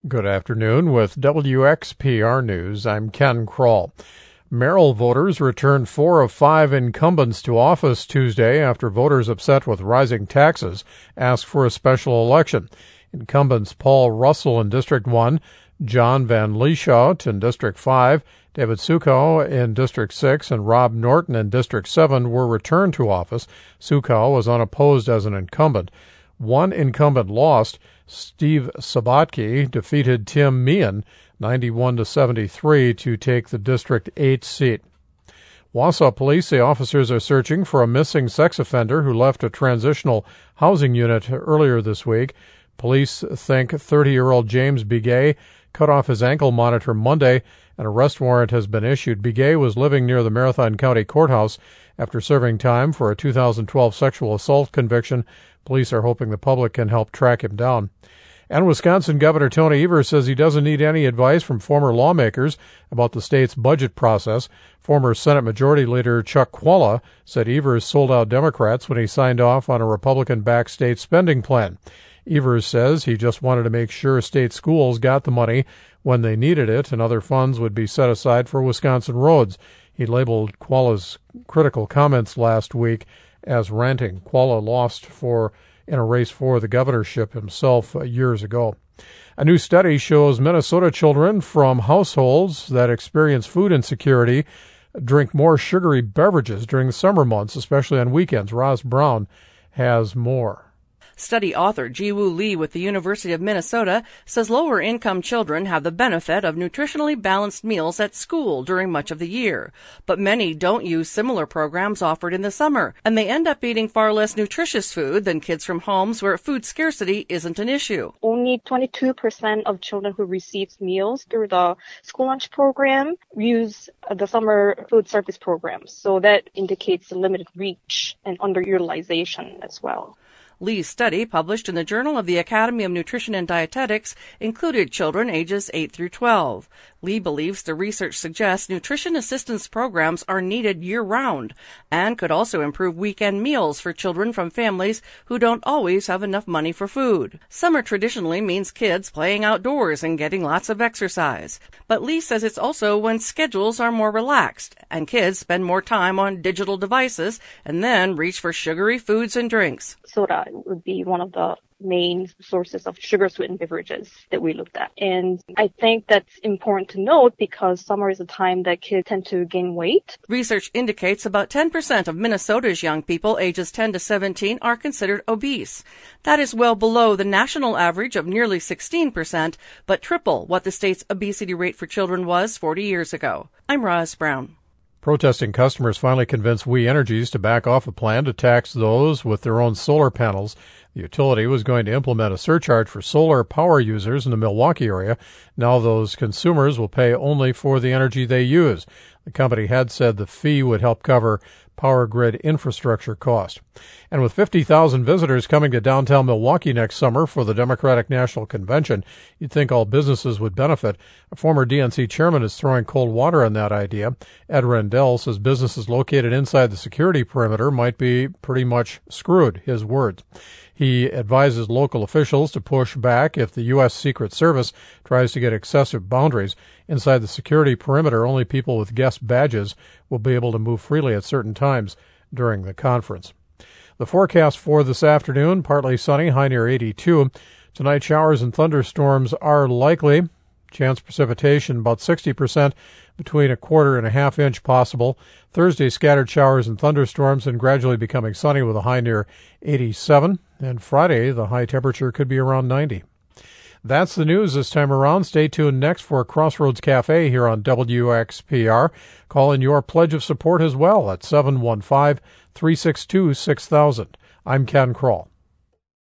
Good afternoon. With WXPR News, I'm Ken Kroll. Merrill voters returned 4 of 5 incumbents to office Tuesday after voters upset with rising taxes asked for a special election. Incumbents Paul Russell in District 1, John Van Lieshout in District 5, David Sukow in District 6, and Rob Norton in District 7 were returned to office. Sukow was unopposed as an incumbent. One incumbent lost. Steve Sabatke defeated Tim Meehan 91-73 to take the District 8 seat. Wausau police say officers are searching for a missing sex offender who left a transitional housing unit earlier this week. Police think 30-year-old James Begay cut off his ankle monitor Monday. An arrest warrant has been issued. Begay was living near the Marathon County Courthouse after serving time for a 2012 sexual assault conviction. Police are hoping the public can help track him down. And Wisconsin Governor Tony Evers says he doesn't need any advice from former lawmakers about the state's budget process. Former Senate Majority Leader Chuck Chvala said Evers sold out Democrats when he signed off on a Republican-backed state spending plan. Evers says he just wanted to make sure state schools got the money when they needed it and other funds would be set aside for Wisconsin roads. He labeled Chwala's critical comments last week as ranting. Chwala lost in a race for the governorship himself years ago. A new study shows Minnesota children from households that experience food insecurity drink more sugary beverages during the summer months, especially on weekends. Roz Brown has more. Study author Ji-Woo Lee with the University of Minnesota says lower-income children have the benefit of nutritionally balanced meals at school during much of the year. But many don't use similar programs offered in the summer, and they end up eating far less nutritious food than kids from homes where food scarcity isn't an issue. Only 22% of children who receive meals through the school lunch program use the summer food service programs. So that indicates the limited reach and underutilization as well. Lee's study, published in the Journal of the Academy of Nutrition and Dietetics, included children ages 8 through 12. Lee believes the research suggests nutrition assistance programs are needed year-round and could also improve weekend meals for children from families who don't always have enough money for food. Summer traditionally means kids playing outdoors and getting lots of exercise. But Lee says it's also when schedules are more relaxed and kids spend more time on digital devices and then reach for sugary foods and drinks. Soda would be one of the main sources of sugar-sweetened beverages that we looked at. And I think that's important to note because summer is a time that kids tend to gain weight. Research indicates about 10% of Minnesota's young people ages 10 to 17 are considered obese. That is well below the national average of nearly 16%, but triple what the state's obesity rate for children was 40 years ago. I'm Roz Brown. Protesting customers finally convinced We Energies to back off a plan to tax those with their own solar panels. The utility was going to implement a surcharge for solar power users in the Milwaukee area. Now those consumers will pay only for the energy they use. The company had said the fee would help cover power grid infrastructure cost. And with 50,000 visitors coming to downtown Milwaukee next summer for the Democratic National Convention, you'd think all businesses would benefit. A former DNC chairman is throwing cold water on that idea. Ed Rendell says businesses located inside the security perimeter might be pretty much screwed, his words. He advises local officials to push back if the U.S. Secret Service tries to get excessive boundaries. Inside the security perimeter, only people with guest badges will be able to move freely at certain times during the conference. The forecast for this afternoon, partly sunny, high near 82. Tonight, showers and thunderstorms are likely. Chance precipitation about 60%, between a quarter and a half inch possible. Thursday, scattered showers and thunderstorms and gradually becoming sunny with a high near 87. And Friday, the high temperature could be around 90. That's the news this time around. Stay tuned next for Crossroads Cafe here on WXPR. Call in your pledge of support as well at 715-362-6000. I'm Ken Kroll.